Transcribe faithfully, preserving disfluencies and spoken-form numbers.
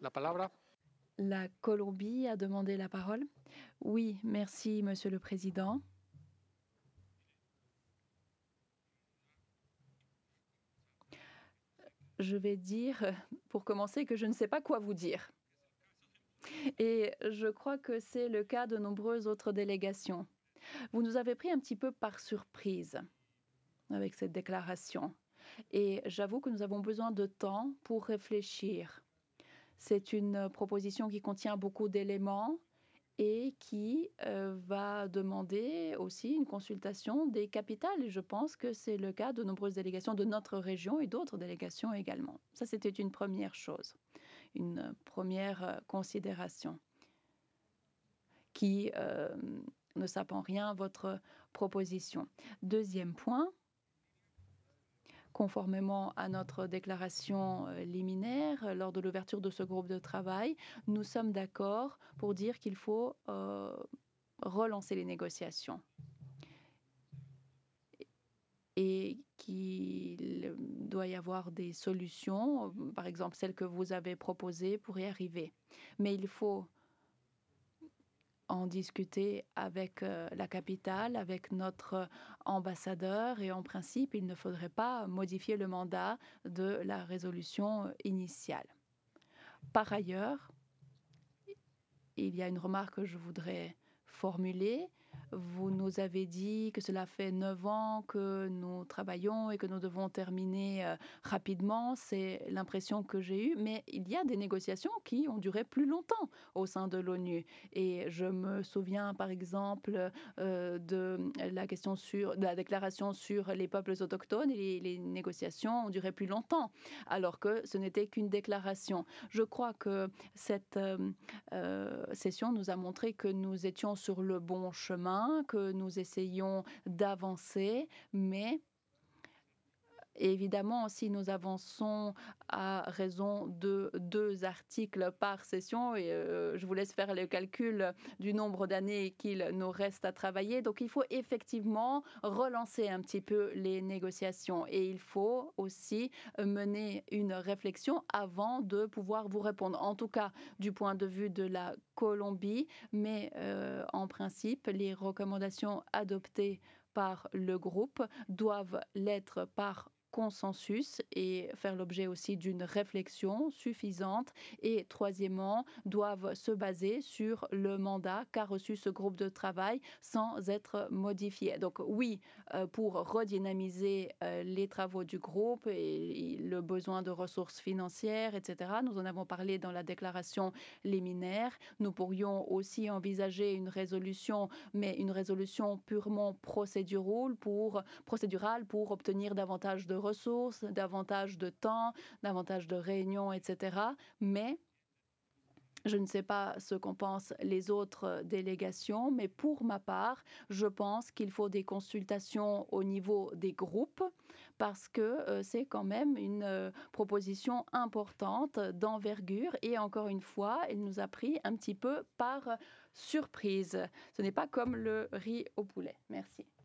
la palabra. La Colombie a demandé la parole. Oui, merci, Monsieur le Président. Je vais dire, pour commencer, que je ne sais pas quoi vous dire. Et je crois que c'est le cas de nombreuses autres délégations. Vous nous avez pris un petit peu par surprise avec cette déclaration. Et j'avoue que nous avons besoin de temps pour réfléchir. C'est une proposition qui contient beaucoup d'éléments et qui euh, va demander aussi une consultation des capitales. Et je pense que c'est le cas de nombreuses délégations de notre région et d'autres délégations également. Ça, c'était une première chose, une première euh, considération qui euh, ne sape en rien à votre proposition. Deuxième point, conformément à notre déclaration euh, liminaire euh, lors de l'ouverture de ce groupe de travail, nous sommes d'accord pour dire qu'il faut euh, relancer les négociations et qu'il doit y avoir des solutions, par exemple celles que vous avez proposées pour y arriver. Mais il faut en discuter avec euh, la capitale, avec notre ambassadeur et en principe, il ne faudrait pas modifier le mandat de la résolution initiale. Par ailleurs, il y a une remarque que je voudrais formuler. Vous nous avez dit que cela fait neuf ans que nous travaillons et que nous devons terminer euh, rapidement. C'est l'impression que j'ai eue. Mais il y a des négociations qui ont duré plus longtemps au sein de l'ONU. Et je me souviens, par exemple, euh, de la question sur de la déclaration sur les peuples autochtones. Et les, les négociations ont duré plus longtemps, alors que ce n'était qu'une déclaration. Je crois que cette euh, euh, session nous a montré que nous étions sur le bon chemin, que nous essayions d'avancer, mais évidemment, si nous avançons à raison de deux articles par session, et euh, je vous laisse faire le calcul du nombre d'années qu'il nous reste à travailler, donc il faut effectivement relancer un petit peu les négociations et il faut aussi mener une réflexion avant de pouvoir vous répondre, en tout cas du point de vue de la Colombie, mais euh, en principe, les recommandations adoptées par le groupe doivent l'être par consensus et faire l'objet aussi d'une réflexion suffisante et troisièmement doivent se baser sur le mandat qu'a reçu ce groupe de travail sans être modifié. Donc oui, euh, pour redynamiser euh, les travaux du groupe et, et le besoin de ressources financières, et cetera. Nous en avons parlé dans la déclaration liminaire. Nous pourrions aussi envisager une résolution, mais une résolution purement procédurale pour, procédurale pour obtenir davantage de ressources, davantage de temps, davantage de réunions, et cetera. Mais je ne sais pas ce qu'en pensent les autres délégations, mais pour ma part, je pense qu'il faut des consultations au niveau des groupes parce que euh, c'est quand même une euh, proposition importante d'envergure et encore une fois, elle nous a pris un petit peu par surprise. Ce n'est pas comme le riz au poulet. Merci.